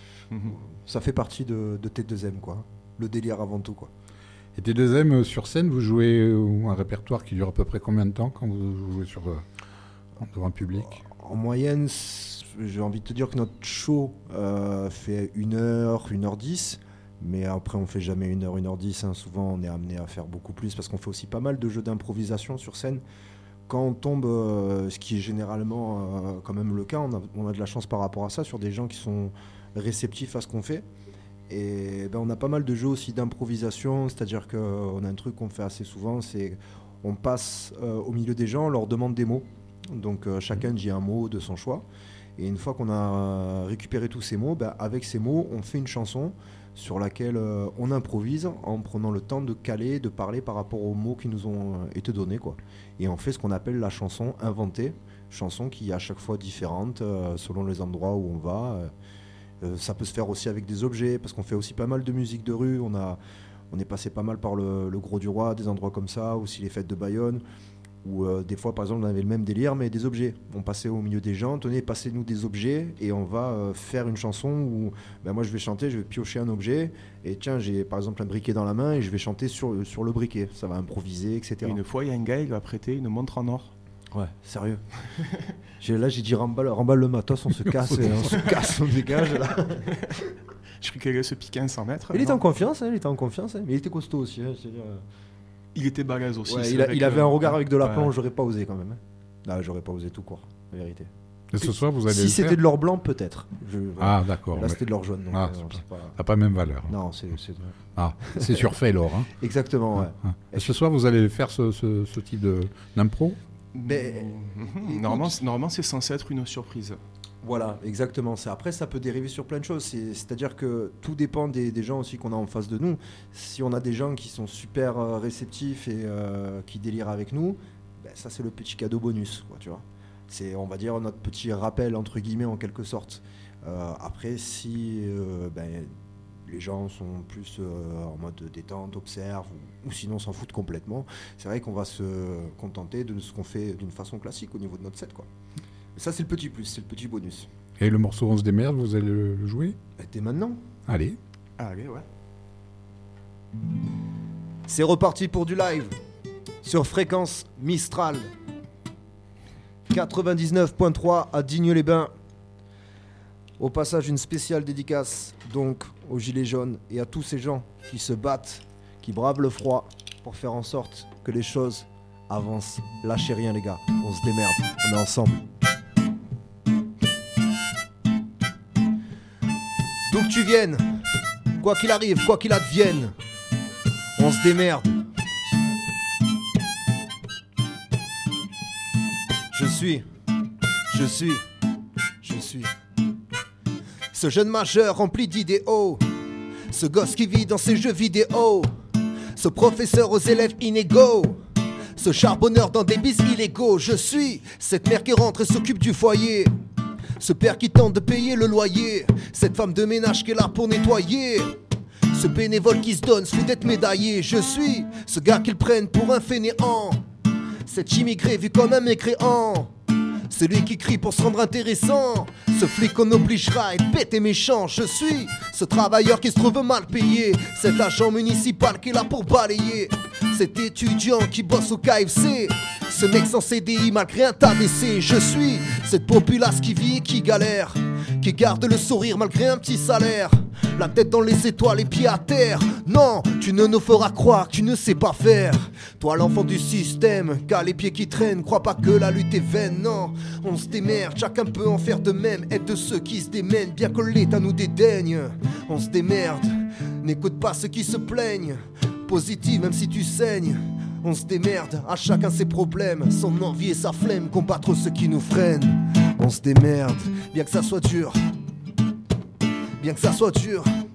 Ça fait partie de T2M, quoi. Le délire avant tout, quoi. Et T2M, sur scène, vous jouez un répertoire qui dure à peu près combien de temps quand vous jouez devant un public? En moyenne, j'ai envie de te dire que notre show fait 1h, 1h10. Mais après, on fait jamais 1h, 1h10. Hein. Souvent, on est amené à faire beaucoup plus parce qu'on fait aussi pas mal de jeux d'improvisation sur scène. Quand on tombe, ce qui est généralement quand même le cas, on a de la chance par rapport à ça, sur des gens qui sont réceptifs à ce qu'on fait. Et on a pas mal de jeux aussi d'improvisation, c'est-à-dire qu'on a un truc qu'on fait assez souvent, c'est on passe au milieu des gens, on leur demande des mots. Donc chacun dit un mot de son choix. Et une fois qu'on a récupéré tous ces mots, avec ces mots, on fait une chanson sur laquelle on improvise en prenant le temps de caler, de parler par rapport aux mots qui nous ont été donnés, quoi. Et on fait ce qu'on appelle la chanson inventée, chanson qui est à chaque fois différente selon les endroits où on va. Ça peut se faire aussi avec des objets, parce qu'on fait aussi pas mal de musique de rue. On est passé pas mal par le Gros du Roi, des endroits comme ça, aussi les fêtes de Bayonne, où des fois, par exemple, on avait le même délire, mais des objets. On passait au milieu des gens, tenez, passez-nous des objets, et on va faire une chanson où moi je vais chanter, je vais piocher un objet, et tiens, j'ai par exemple un briquet dans la main, et je vais chanter sur le briquet. Ça va improviser, etc. Et une fois, il y a un gars, il va prêter une montre en or. Ouais, sérieux. J'ai dit remballe le matos, on se casse, on dégage là. Je crois qu'il allait se piquer un 100 mètres. Il était en confiance, mais il était costaud aussi. Il était balèze aussi. Ouais, il avait un regard avec de la plomb, j'aurais pas osé quand même. Là, j'aurais pas osé tout court, la vérité. Et ce soir, vous allez si c'était de l'or blanc, peut-être. Ah, d'accord. Là, c'était de l'or jaune. Donc, ça n'a pas la même valeur. Non, c'est surfait l'or. Hein. Exactement, ouais. Et ce soir, vous allez faire ce type d'impro? Normalement, c'est censé être une surprise. Voilà, exactement. Après, ça peut dériver sur plein de choses. C'est-à-dire que tout dépend des gens aussi qu'on a en face de nous. Si on a des gens qui sont super réceptifs et qui délirent avec nous, ça, c'est le petit cadeau bonus, quoi, tu vois. C'est, on va dire, notre petit rappel, entre guillemets, en quelque sorte. Après, si les gens sont plus en mode détente, observent, ou sinon s'en foutent complètement, c'est vrai qu'on va se contenter de ce qu'on fait d'une façon classique au niveau de notre set, quoi. Ça, c'est le petit plus, c'est le petit bonus. Et le morceau On se démerde, vous allez le jouer? Dès maintenant. Allez, ouais. C'est reparti pour du live sur fréquence Mistral 99.3 à Digne-les-Bains. Au passage, une spéciale dédicace donc aux Gilets jaunes et à tous ces gens qui se battent, qui bravent le froid pour faire en sorte que les choses avancent. Lâchez rien, les gars, on se démerde, on est ensemble. D'où que tu viennes, quoi qu'il arrive, quoi qu'il advienne, on se démerde. Je suis ce jeune majeur rempli d'idéaux, ce gosse qui vit dans ses jeux vidéo, ce professeur aux élèves inégaux, ce charbonneur dans des bis illégaux. Je suis cette mère qui rentre et s'occupe du foyer, ce père qui tente de payer le loyer, cette femme de ménage qui est là pour nettoyer, ce bénévole qui se donne, se fout d'être médaillé. Je suis ce gars qu'ils prennent pour un fainéant, cet immigré vu comme un mécréant, celui qui crie pour se rendre intéressant, ce flic qu'on obligera à être bête et méchant. Je suis ce travailleur qui se trouve mal payé, cet agent municipal qui est là pour balayer, cet étudiant qui bosse au KFC, ce mec sans CDI malgré un tas d'essais. Je suis cette populace qui vit et qui galère, qui garde le sourire malgré un petit salaire, la tête dans les étoiles, les pieds à terre. Non, tu ne nous feras croire que tu ne sais pas faire. Toi l'enfant du système, qu'a les pieds qui traînent, crois pas que la lutte est vaine. Non, on se démerde, chacun peut en faire de même. Être de ceux qui se démènent, bien que l'État nous dédaigne. On se démerde, n'écoute pas ceux qui se plaignent. Positive même si tu saignes. On se démerde, à chacun ses problèmes, son envie et sa flemme, combattre ceux qui nous freinent. On se démerde, bien que ça soit dur, bien que ça soit dur.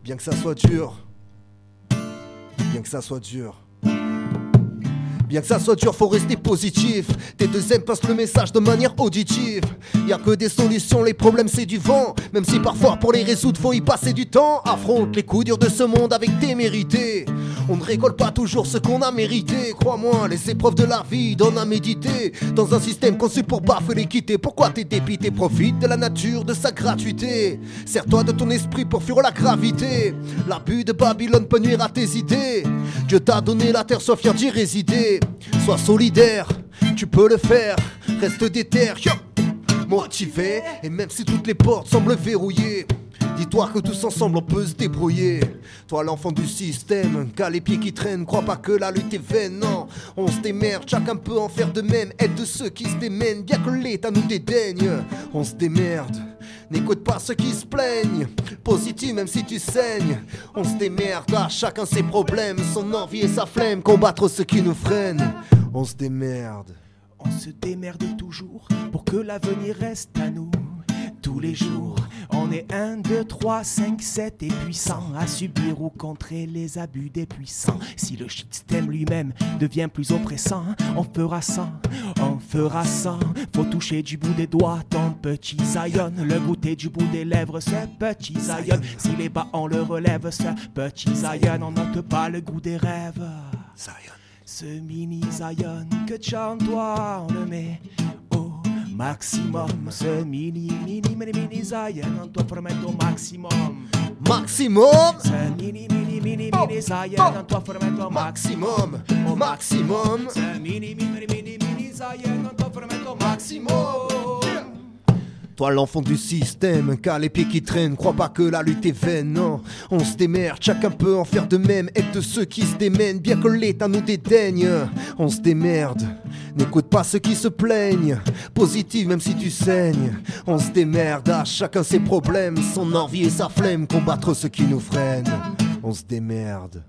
Bien que ça soit dur, bien que ça soit dur. Bien que ça soit dur, faut rester positif. Tes deuxièmes passent le message de manière auditive. Y'a que des solutions, les problèmes c'est du vent. Même si parfois pour les résoudre faut y passer du temps. Affronte les coups durs de ce monde avec témérité. On ne récolte pas toujours ce qu'on a mérité. Crois-moi, les épreuves de la vie donnent à méditer. Dans un système conçu pour baffer l'équité. Pourquoi t'es dépité? Profite de la nature, de sa gratuité. Sers-toi de ton esprit pour fuir la gravité. L'abus de Babylone peut nuire à tes idées. Dieu t'a donné la terre, sois fier d'y résider. Sois solidaire, tu peux le faire. Reste déter, motivé. Et même si toutes les portes semblent verrouillées, dis-toi que tous ensemble on peut se débrouiller. Toi l'enfant du système, qu'a les pieds qui traînent, crois pas que la lutte est vaine, non. On se démerde, chacun peut en faire de même. Aide de ceux qui se démènent, bien que l'État nous dédaigne. On se démerde, n'écoute pas ceux qui se plaignent. Positif même si tu saignes. On se démerde, à chacun ses problèmes. Son envie et sa flemme, combattre ceux qui nous freinent. On se démerde. On se démerde toujours pour que l'avenir reste à nous. Tous les jours, on est 1, 2, 3, 5, 7 et puissant à subir ou contrer les abus des puissants. Si le système lui-même devient plus oppressant, on fera ça, on fera ça. Faut toucher du bout des doigts ton petit Zion, le goûter du bout des lèvres ce petit Zion. Si les bas on le relève ce petit Zion, on note pas le goût des rêves. Zion. Ce mini Zion que chante toi, on le met au maximum. Ce mini Zion, on doit remettre au maximum. Maximum. Ce mini Zion, on doit remettre au maximum. Au maximum. Ce mini Zion, on doit remettre au maximum. Toi l'enfant du système, car les pieds qui traînent, crois pas que la lutte est vaine, non. On se démerde, chacun peut en faire de même. Aide de ceux qui se démènent, bien que l'État nous dédaigne. On se démerde, n'écoute pas ceux qui se plaignent. Positif même si tu saignes. On se démerde, à chacun ses problèmes. Son envie et sa flemme, combattre ceux qui nous freinent. On se démerde.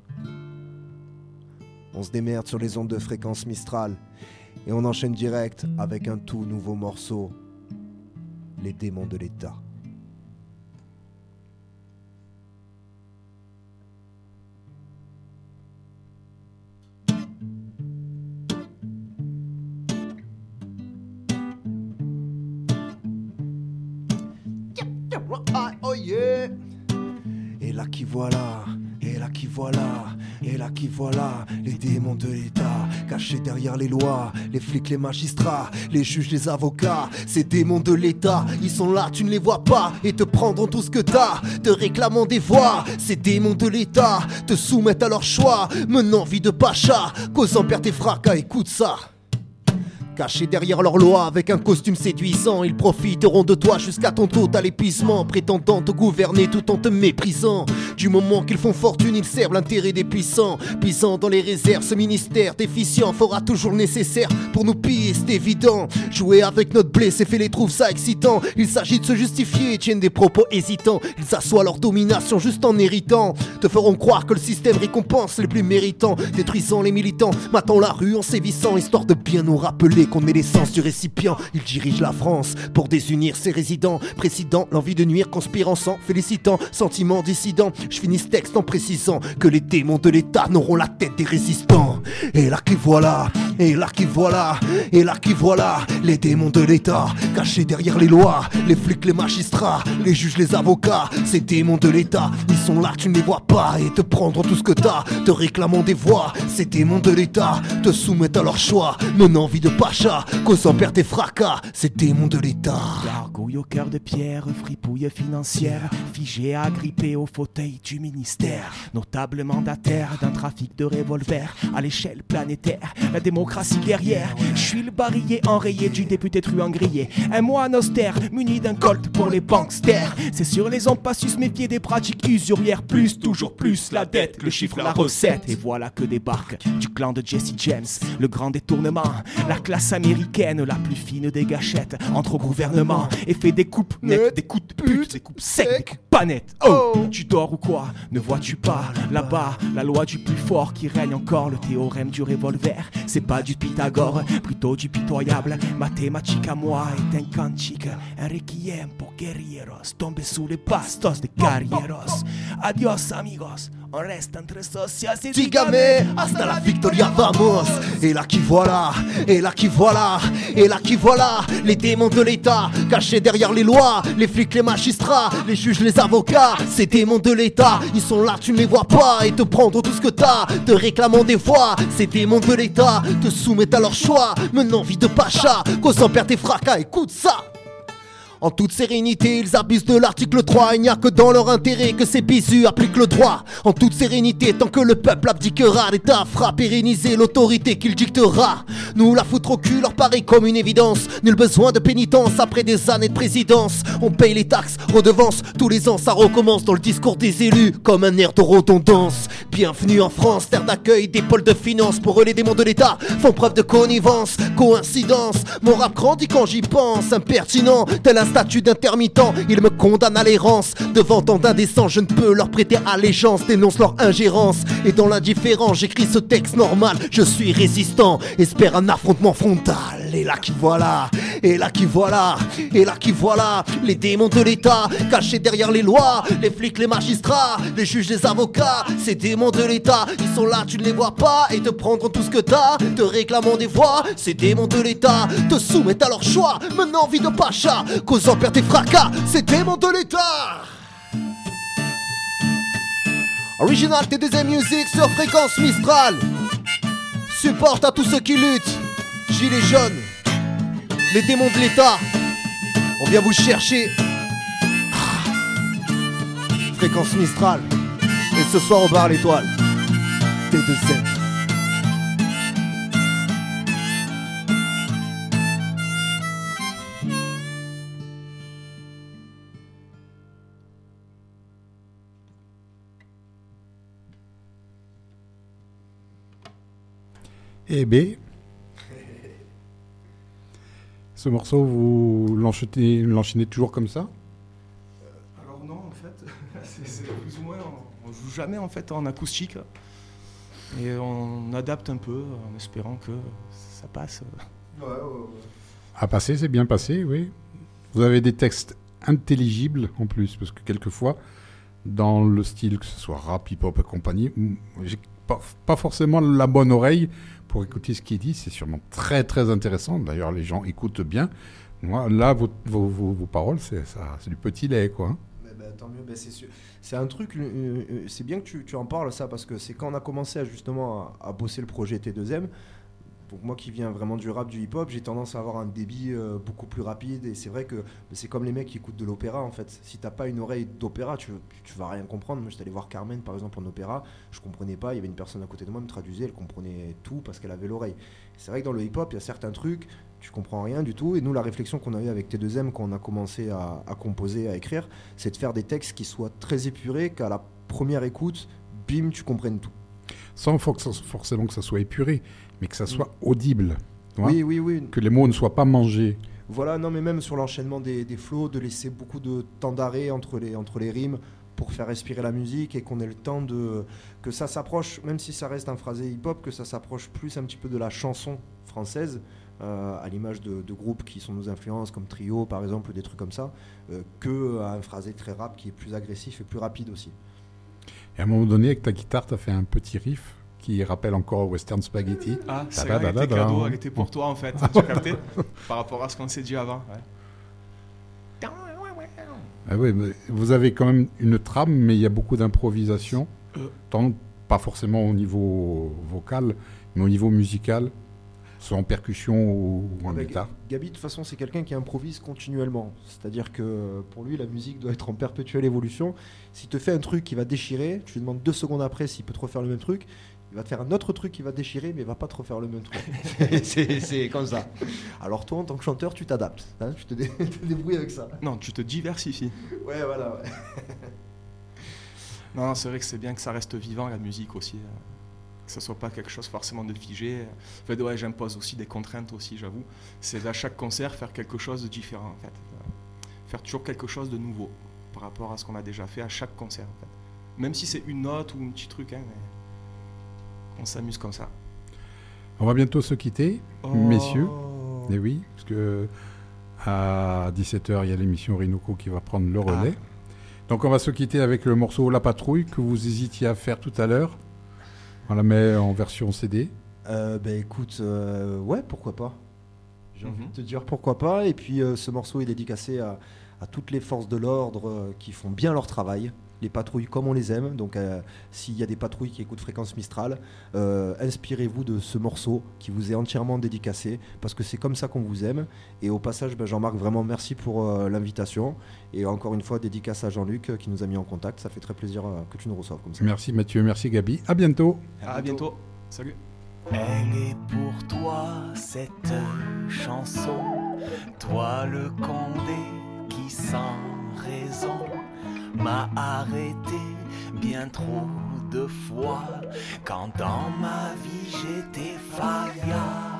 On se démerde sur les ondes de fréquence Mistral. Et on enchaîne direct avec un tout nouveau morceau. Les démons de l'État. Oh yeah. Et là qui voilà, et là qui voilà, et là qui voilà, les démons de l'État, cachés derrière les lois, les flics, les magistrats, les juges, les avocats, ces démons de l'État, ils sont là, tu ne les vois pas, et te prendront tout ce que t'as, te réclamant des voix, ces démons de l'État, te soumettent à leur choix, menant vie de pacha, causant perte et fracas, écoute ça. Cachés derrière leur loi avec un costume séduisant, ils profiteront de toi jusqu'à ton total épuisement, prétendant te gouverner tout en te méprisant. Du moment qu'ils font fortune, ils servent l'intérêt des puissants, puissant dans les réserves. Ce ministère déficient fera toujours le nécessaire pour nous piller, c'est évident. Jouer avec notre blé, c'est fait les trouve ça excitant. Il s'agit de se justifier et tiennent des propos hésitants. Ils assoient leur domination juste en héritant. Te feront croire que le système récompense les plus méritants, détruisant les militants, matant la rue en sévissant, histoire de bien nous rappeler qu'on est l'essence du récipient. Il dirige la France pour désunir ses résidents, président l'envie de nuire, conspirant sans félicitant, sentiment dissident. Je finis ce texte en précisant que les démons de l'État n'auront la tête des résistants. Et là qui voilà, et là qui voilà, et là qui voilà, les démons de l'État, cachés derrière les lois, les flics, les magistrats, les juges, les avocats, ces démons de l'État, ils sont là, tu ne les vois pas, et te prendront tout ce que t'as, te réclamant des voix. Ces démons de l'État te soumettent à leur choix, menant vie de pacha, causant perte et fracas, ces démons de l'État. Gargouille au cœur de pierre, fripouille financière, figé agrippé au fauteuil du ministère, notable mandataire d'un trafic de revolvers à l'échelle planétaire, la démocratie guerrière. Je suis le barillet enrayé du député truand grillé, un moine austère muni d'un colt pour les banksters. C'est sûr, les hommes pas su se méfier des pratiques usurières, plus, toujours plus, la dette, le chiffre, la recette. Et voilà que débarque du clan de Jesse James, le grand détournement, la classe américaine, la plus fine des gâchettes, entre au gouvernement et fait des coupes nettes, des coups de pute, des coupes secs, des coupes pas nettes. Oh, tu dors ou quoi? Ne vois-tu pas là-bas la loi du plus fort qui règne encore, le théorème du revolver? C'est pas pas du Pythagore, plutôt du pitoyable. Mathématique à moi est un cantique, un requiem pour guerrieros, tombés sous les bastos de carrieros. Adios amigos, on reste entre socios et Dígame, hasta la victoria vamos. Et là qui voilà, et là qui voilà, et là qui voilà. Les démons de l'État, cachés derrière les lois. Les flics, les magistrats, les juges, les avocats. Ces démons de l'État, ils sont là, tu ne les vois pas. Et te prendre tout ce que t'as, te réclamant des voix. Ces démons de l'État te soumettent à leur choix, menant vie de pacha, causant perte et fracas, écoute ça. En toute sérénité, ils abusent de l'article 3. Il n'y a que dans leur intérêt que ces bisous appliquent le droit. En toute sérénité, tant que le peuple abdiquera, l'État fera pérenniser l'autorité qu'il dictera. Nous la foutre au cul leur paraît comme une évidence. Nul besoin de pénitence après des années de présidence. On paye les taxes, redevances, tous les ans ça recommence dans le discours des élus comme un air de redondance. Bienvenue en France, terre d'accueil des pôles de finance. Pour eux les démons de l'État font preuve de connivence. Coïncidence, mon rap grandit quand j'y pense. Impertinent, tel un statut d'intermittent, ils me condamnent à l'errance. Devant tant d'indécents, je ne peux leur prêter allégeance. Dénonce leur ingérence, et dans l'indifférence j'écris ce texte normal. Je suis résistant, espère un affrontement frontal. Et là qui voilà, et là qui voilà, et là qui voilà. Les démons de l'État, cachés derrière les lois. Les flics, les magistrats, les juges, les avocats. Ces démons de l'État, ils sont là, tu ne les vois pas. Et te prendront tout ce que t'as, te réclamant des voix. Ces démons de l'État te soumettent à leur choix, menant vie de pacha, causant perte et fracas. Ces démons de l'État. Original T2M Music sur Fréquence Mistral. Support à tous ceux qui luttent. Gilets jaunes, les démons de l'État, on vient vous chercher. Fréquence Mistral. Et ce soir au bar l'Étoile, T2M. Eh bien, ce morceau, vous l'enchaînez toujours comme ça? Alors non, en fait, c'est plus ou moins, on joue jamais en fait en acoustique. Et on adapte un peu en espérant que ça passe. À passer, c'est bien passé, oui. Vous avez des textes intelligibles en plus, parce que quelquefois, dans le style, que ce soit rap, hip-hop et compagnie, j'ai pas forcément la bonne oreille pour écouter ce qui est dit. C'est sûrement très très intéressant. D'ailleurs, les gens écoutent bien. Moi, là, vos paroles, c'est du petit lait, quoi. Hein. Tant mieux, c'est sûr. C'est un truc, c'est bien que tu en parles ça, parce que c'est quand on a commencé justement à bosser le projet T2M. Donc moi qui viens vraiment du rap, du hip-hop, j'ai tendance à avoir un débit beaucoup plus rapide, et c'est vrai que c'est comme les mecs qui écoutent de l'opéra en fait. Si t'as pas une oreille d'opéra, tu vas rien comprendre. Moi j'étais allé voir Carmen par exemple en opéra, je comprenais pas, il y avait une personne à côté de moi, elle me traduisait, elle comprenait tout parce qu'elle avait l'oreille. C'est vrai que dans le hip-hop, il y a certains trucs, tu comprends rien du tout, et nous la réflexion qu'on a eue avec T2M quand on a commencé à composer, à écrire, c'est de faire des textes qui soient très épurés, qu'à la première écoute, bim, tu comprennes tout. Sans forcément que ça soit épuré, mais que ça soit audible. Oui. Que les mots ne soient pas mangés. Voilà, non, mais même sur l'enchaînement des flows, de laisser beaucoup de temps d'arrêt entre les rimes pour faire respirer la musique, et qu'on ait le temps que ça s'approche, même si ça reste un phrasé hip-hop, que ça s'approche plus un petit peu de la chanson française, à l'image de groupes qui sont nos influences, comme Trio par exemple, ou des trucs comme ça, qu'à un phrasé très rap qui est plus agressif et plus rapide aussi. Et à un moment donné, avec ta guitare, tu as fait un petit riff qui rappelle encore Western Spaghetti. Ah, c'est vrai, elle était cadeau, elle était pour toi en fait, tu as capté par rapport à ce qu'on s'est dit avant. Ouais. Ah oui, mais vous avez quand même une trame, mais il y a beaucoup d'improvisation, tant pas forcément au niveau vocal, mais au niveau musical, soit en percussion ou en guitare. Gabi, de toute façon, c'est quelqu'un qui improvise continuellement. C'est-à-dire que pour lui, la musique doit être en perpétuelle évolution. S'il te fait un truc qui va déchirer, tu lui demandes 2 secondes après s'il peut te refaire le même truc. Il va te faire un autre truc qui va déchirer, mais il va pas te refaire le même truc. c'est comme ça. Alors toi, en tant que chanteur, tu t'adaptes. Hein, tu te débrouilles avec ça. Non, tu te diversifies. Ouais, voilà. Ouais. Non, c'est vrai que c'est bien que ça reste vivant, la musique aussi. Que ce soit pas quelque chose forcément de figé. En fait, ouais, j'impose aussi des contraintes aussi, j'avoue. C'est à chaque concert faire quelque chose de différent, en fait. Faire toujours quelque chose de nouveau par rapport à ce qu'on a déjà fait à chaque concert, en fait. Même si c'est une note ou un petit truc, hein, mais on s'amuse comme ça. On va bientôt se quitter, messieurs. Et oui, parce que à 17h, il y a l'émission Rinoko qui va prendre le relais. Donc on va se quitter avec le morceau La Patrouille que vous hésitiez à faire tout à l'heure. On la met en version CD. Écoute, ouais, pourquoi pas. J'ai envie de te dire pourquoi pas. Et puis ce morceau est dédicacé à toutes les forces de l'ordre qui font bien leur travail. Les patrouilles comme on les aime. Donc s'il y a des patrouilles qui écoutent Fréquence Mistral, inspirez-vous de ce morceau qui vous est entièrement dédicacé parce que c'est comme ça qu'on vous aime. Et au passage, Jean-Marc, vraiment merci pour l'invitation. Et encore une fois, dédicace à Jean-Luc qui nous a mis en contact. Ça fait très plaisir que tu nous reçoives comme ça. Merci Mathieu, merci Gabi. À bientôt. À bientôt. Salut. Elle est pour toi cette chanson, toi le Condé qui sans raison m'a arrêté bien trop de fois quand dans ma vie j'étais faillant.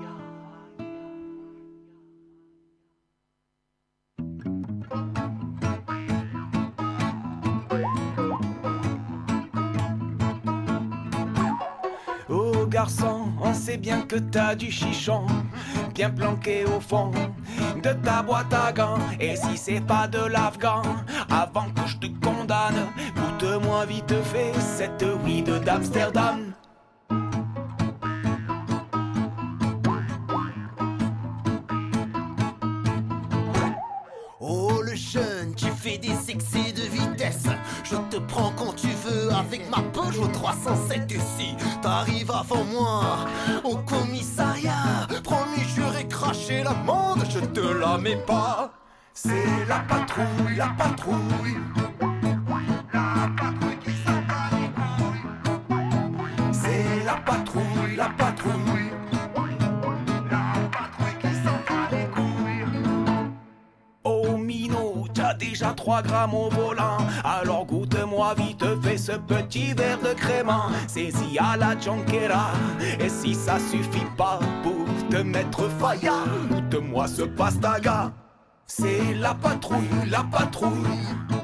Oh garçon, on sait bien que t'as du chichon bien planqué au fond de ta boîte à gants. Et si c'est pas de l'afghan, avant que je te condamne, goûte-moi vite fait cette weed d'Amsterdam. Oh le jeune, tu fais des excès de vitesse. Je te prends quand tu veux avec ma Peugeot 307 ici. T'arrives avant moi au commissariat. Promis, j'aurais craché l'amende, je te la mets pas. C'est la patrouille, la patrouille. La patrouille qui s'en bat les couilles. C'est la patrouille, la patrouille. La patrouille qui s'en bat les couilles. Oh minot, t'as déjà 3 grammes au volant. Alors goûte-moi vite fait ce petit verre de crément. Saisis à la jonquera. Et si ça suffit pas pour te mettre failla, goûte-moi ce pastaga. C'est la patrouille, la patrouille.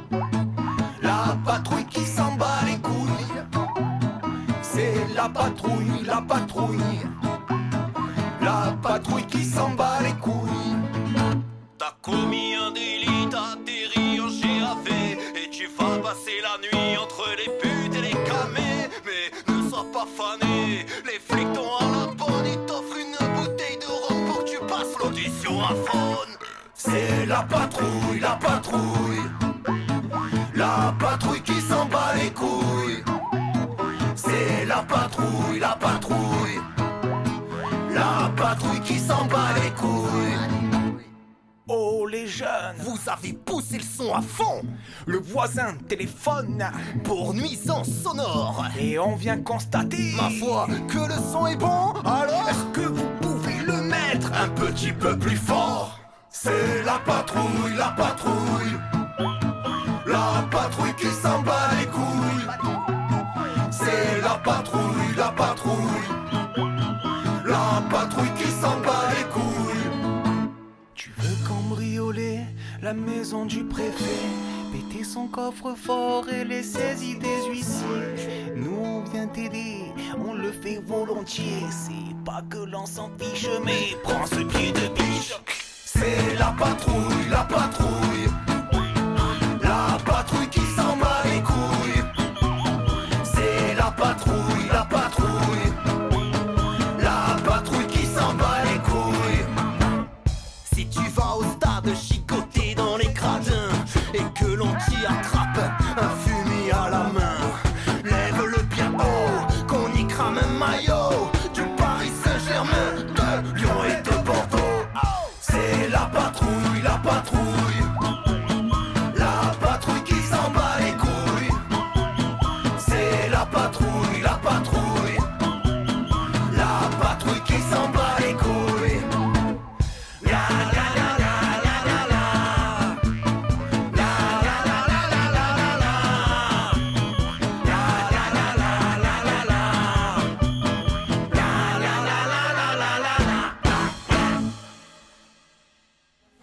La patrouille qui s'en bat les couilles. C'est la patrouille, la patrouille. La patrouille qui s'en bat les couilles. T'as commis un délit, t'as atterri en GAV. Et tu vas passer la nuit entre les putes et les camés. Mais ne sois pas fané, les flics t'ont à la bonne. Ils t'offrent une bouteille de rhum pour que tu passes l'audition à faune. C'est la patrouille, la patrouille. La patrouille qui s'en bat les couilles. C'est la patrouille, la patrouille. La patrouille qui s'en bat les couilles. Oh les jeunes, Vous avez poussé le son à fond le voisin téléphone pour nuisance sonore. et on vient constater, Ma foi, que le son est bon, alors est-ce que vous pouvez le mettre un petit peu plus fort. C'est la patrouille, la patrouille. La patrouille qui s'en bat les couilles. C'est la patrouille, la patrouille. La patrouille qui s'en bat les couilles. Tu veux cambrioler la maison du préfet, péter son coffre-fort et les saisies des huissiers. Nous on vient t'aider, on le fait volontiers. C'est pas que l'on s'en fiche, mais prends ce pied de biche. C'est la patrouille, la patrouille. La patrouille qui s'en bat les couilles. C'est la patrouille, la patrouille. La patrouille qui s'en bat les couilles. Si tu vas au stade chicoter dans les gradins et que l'on t'y attrape un fumier à la main, lève le bien haut, qu'on y crame un maillot.